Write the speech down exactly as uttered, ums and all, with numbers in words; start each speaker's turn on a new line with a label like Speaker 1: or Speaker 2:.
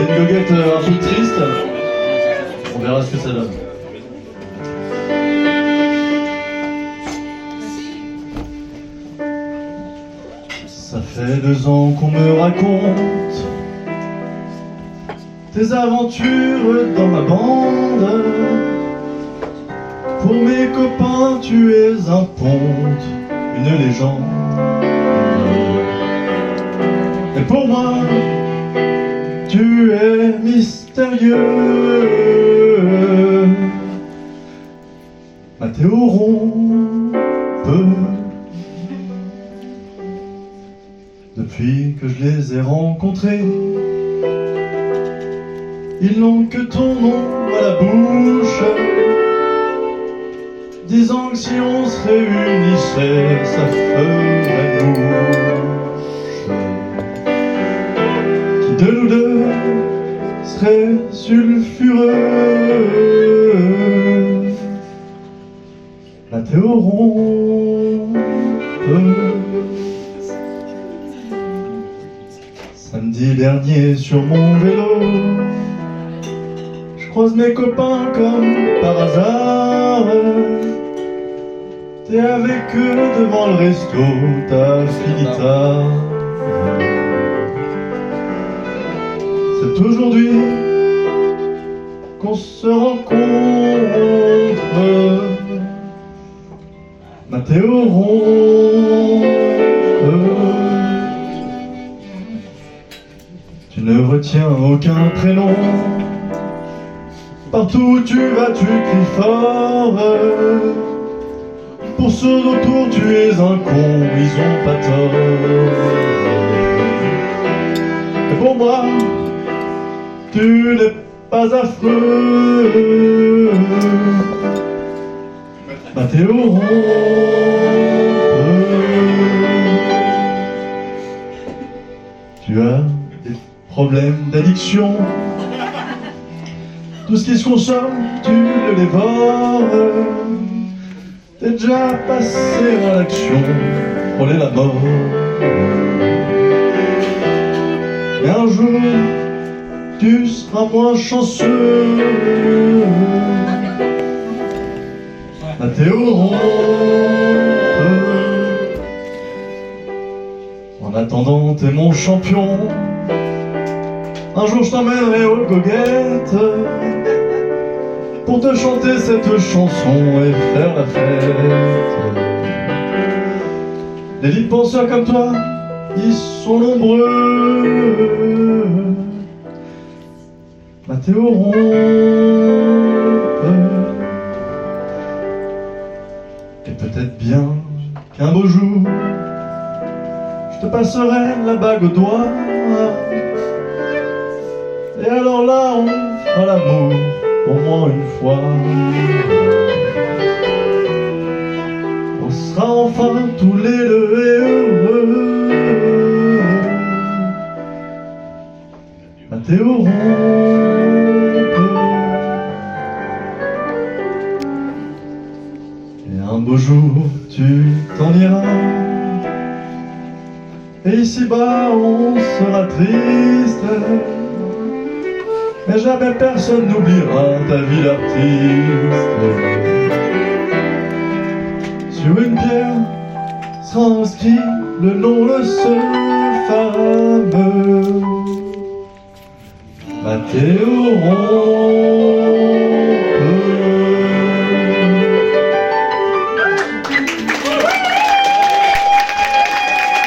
Speaker 1: une goguette un peu triste. On verra ce que ça donne. Ça fait deux ans qu'on me raconte tes aventures dans ma bande. Pour mes copains, tu es un ponte, une légende. Et pour moi, tu es mystérieux. Mathéo Rompe. Depuis que je les ai rencontrés, ils n'ont que ton nom à la bouche, disant que si on se réunissait, ça ferait mouche. Qui de nous deux serait sulfureux? Mathéo Rompe. Samedi dernier sur mon vélo, je croise mes copains comme par hasard. T'es avec eux devant le resto, t'as fini tard. C'est aujourd'hui qu'on se rencontre. Mathéo Rompe. Tu ne retiens aucun prénom. Partout où tu vas, tu cries fort. Pour ceux autour, tu es un con, ils ont pas tort. Et pour moi, tu n'es pas affreux. Mathéo Rompe. Tu as des problèmes d'addiction. Tout ce qui se consomme, tu le dévores. T'es déjà passé à l'action, frôler la mort. Et un jour, tu seras moins chanceux. Mathéo Rompe. En attendant, t'es mon champion. Un jour je t'emmènerai aux goguettes pour te chanter cette chanson et faire la fête. Les libres penseurs comme toi, ils sont nombreux. Mathéo Rompe. Et peut-être bien qu'un beau jour, je te passerai la bague au doigt. Et alors là, on fera l'amour au moins une fois. On sera enfin tous les deux heureux. Mathéo Rompe. Et un beau jour, tu t'en iras. Et ici-bas, on sera triste. Mais jamais personne n'oubliera ta vie d'artiste. Sur une pierre sera inscrit le nom de ce fameux Mathéo Rompe.